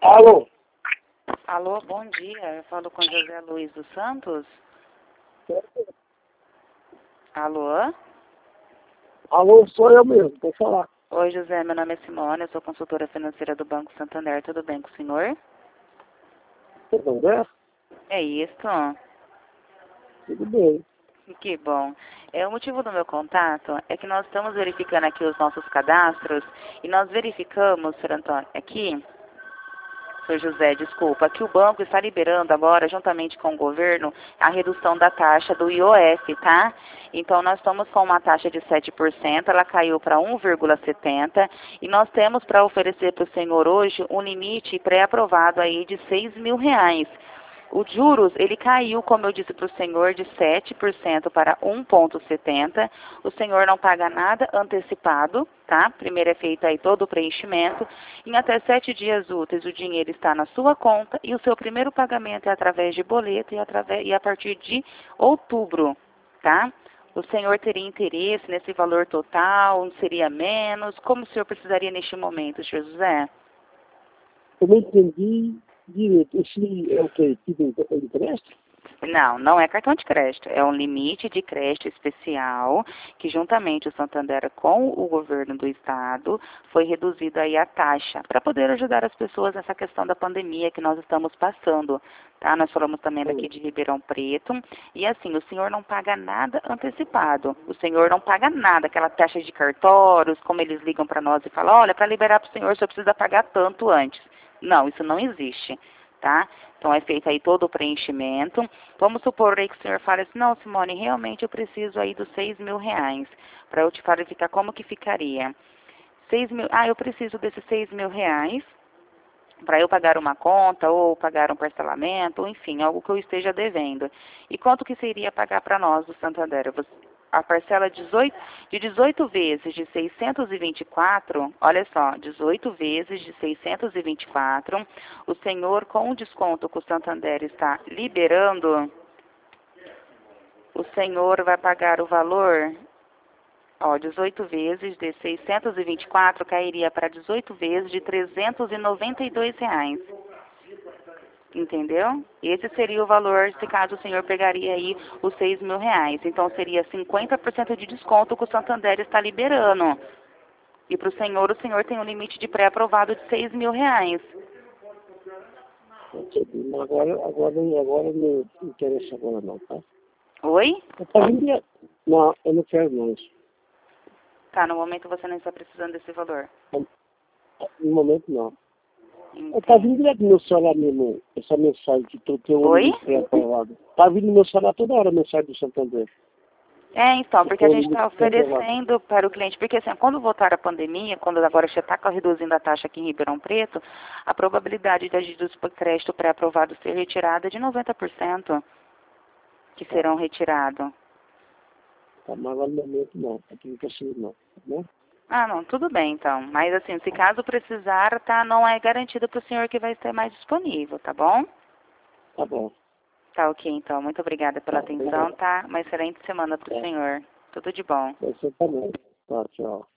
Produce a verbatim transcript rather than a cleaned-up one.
Alô? Alô, bom dia. Eu falo com José Luiz dos Santos. Alô? Alô, sou eu mesmo, pode falar. Oi, José. Meu nome é Simone. Eu sou consultora financeira do Banco Santander. Tudo bem com o senhor? Tudo bem? É isso. Tudo bem. Que bom. É, o motivo do meu contato é que nós estamos verificando aqui os nossos cadastros e nós verificamos, senhor Antônio, aqui, senhor José, desculpa, que o banco está liberando agora, juntamente com o governo, a redução da taxa do I O F, tá? Então, nós estamos com uma taxa de sete por cento, ela caiu para um vírgula setenta por cento e nós temos para oferecer para o senhor hoje um limite pré-aprovado aí de seis mil reais. O juros, ele caiu, como eu disse para o senhor, de sete por cento para um vírgula setenta por cento. O senhor não paga nada antecipado, tá? Primeiro é feito aí todo o preenchimento. Em até sete dias úteis, o dinheiro está na sua conta e o seu primeiro pagamento é através de boleto e, através, e a partir de outubro, tá? O senhor teria interesse nesse valor total? Seria menos? Como o senhor precisaria neste momento, senhor José? Eu não entendi direito. Esse é o que? Tipo de empréstimo? Não, não é cartão de crédito. É um limite de crédito especial que, juntamente o Santander com o governo do estado, foi reduzida aí a taxa para poder ajudar as pessoas nessa questão da pandemia que nós estamos passando. Tá? Nós falamos também daqui de Ribeirão Preto. E assim, o senhor não paga nada antecipado. O senhor não paga nada, aquela taxa de cartórios, como eles ligam para nós e falam, olha, para liberar para o senhor, o senhor precisa pagar tanto antes. Não, isso não existe. Tá? Então, é feito aí todo o preenchimento. Vamos supor aí que o senhor fale assim, não, Simone, realmente eu preciso aí dos seis mil reais, para eu te clarificar como que ficaria. Seis mil, ah, eu preciso desses seis mil reais para eu pagar uma conta, ou pagar um parcelamento, ou enfim, algo que eu esteja devendo. E quanto que seria pagar para nós do Santander? Você, a parcela dezoito, de dezoito vezes de seiscentos e vinte e quatro, olha só, dezoito vezes de seiscentos e vinte e quatro, o senhor, com o desconto que o Santander está liberando, o senhor vai pagar o valor, ó, dezoito vezes de seiscentos e vinte e quatro cairia para dezoito vezes de trezentos e noventa e dois reais. Entendeu? Esse seria o valor, se caso o senhor pegaria aí os seis mil reais. Então, seria cinquenta por cento de desconto que o Santander está liberando. E para o senhor, o senhor tem um limite de pré-aprovado de seis mil reais. Agora, agora, agora não interessa agora não, tá? Oi? Tá vindo... Não, eu não quero mais. Tá, no momento você não está precisando desse valor. No momento não. Entendi. Tá vindo direto no meu celular mesmo, essa mensagem que tu tem um Oi? limite pré-aprovado. Tá vindo no meu celular toda hora a mensagem do Santander. É, então, porque a Tem um gente está limite pré-aprovado. oferecendo para o cliente, porque assim, quando voltar a pandemia, quando agora já está reduzindo a taxa aqui em Ribeirão Preto, a probabilidade de agir do crédito pré-aprovado ser retirada é de noventa por cento que serão retirados. Tá, mas agora no momento não, aqui não precisa não, tá bom? Ah, não, tudo bem então. Mas assim, se caso precisar, tá, não é garantido para o senhor que vai estar mais disponível, tá bom? Tá bom. Tá ok, então. Muito obrigada pela Tá, atenção, obrigado. tá? Uma excelente semana para o Tá, senhor. Tudo de bom. você também. Tá, tchau.